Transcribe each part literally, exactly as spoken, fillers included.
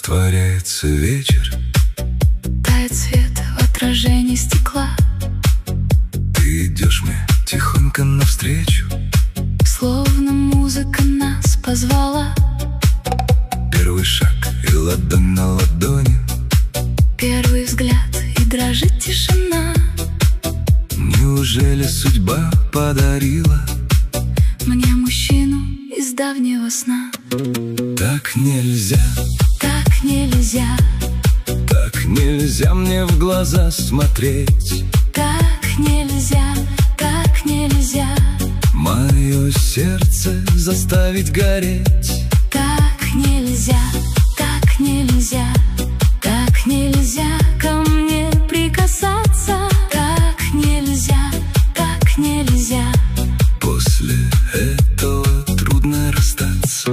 Растворяется вечер, тает свет в отражении стекла. Ты идешь мне тихонько навстречу, словно музыка нас позвала. Первый шаг и ладонь на ладони, первый взгляд и дрожит тишина. Неужели судьба подарила мне мужчину из давнего сна? Так нельзя, так нельзя, так нельзя мне в глаза смотреть. так нельзя, так нельзя, мое сердце заставить гореть. Так нельзя, так нельзя, так нельзя ко мне прикасаться. Так нельзя, так нельзя. После этого трудно расстаться.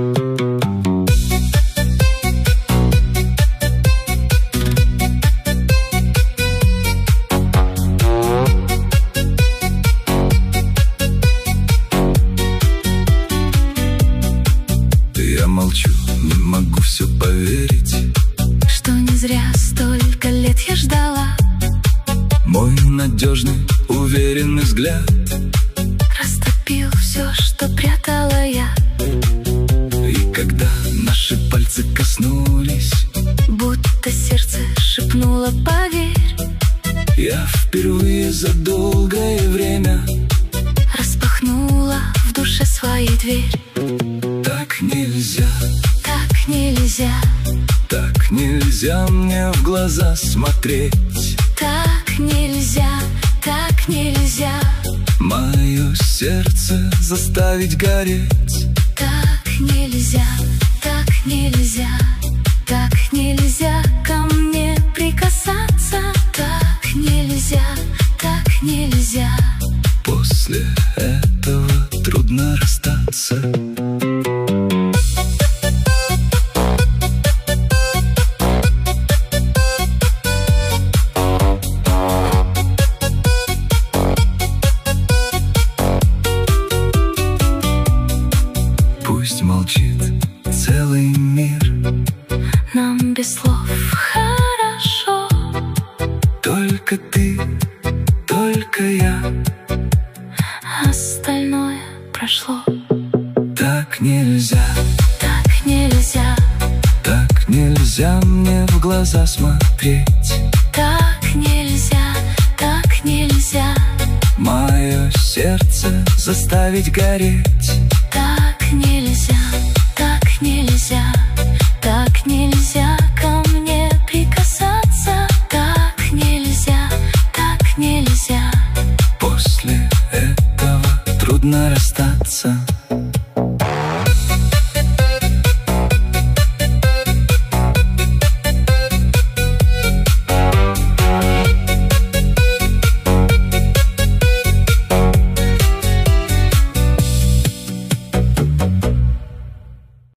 Я молчу, не могу все поверить, что не зря столько лет я ждала. Мой надежный, уверенный взгляд растопил все, что прятала я. И когда наши пальцы коснулись, будто сердце шепнуло: поверь. Я впервые за долгое время распахнула в душе свою дверь. Так нельзя, так нельзя, так нельзя мне в глаза смотреть. Так нельзя, так нельзя, мое сердце заставить гореть. Так нельзя, так нельзя, так нельзя ко мне прикасаться. Так нельзя, так нельзя. После этого трудно расстаться. Пусть молчит целый мир, нам без слов хорошо. Только ты, только я, остальное прошло. Так нельзя, так нельзя, так нельзя мне в глаза смотреть. Так нельзя, так нельзя, мое сердце заставить гореть. Так нельзя, так нельзя, так нельзя.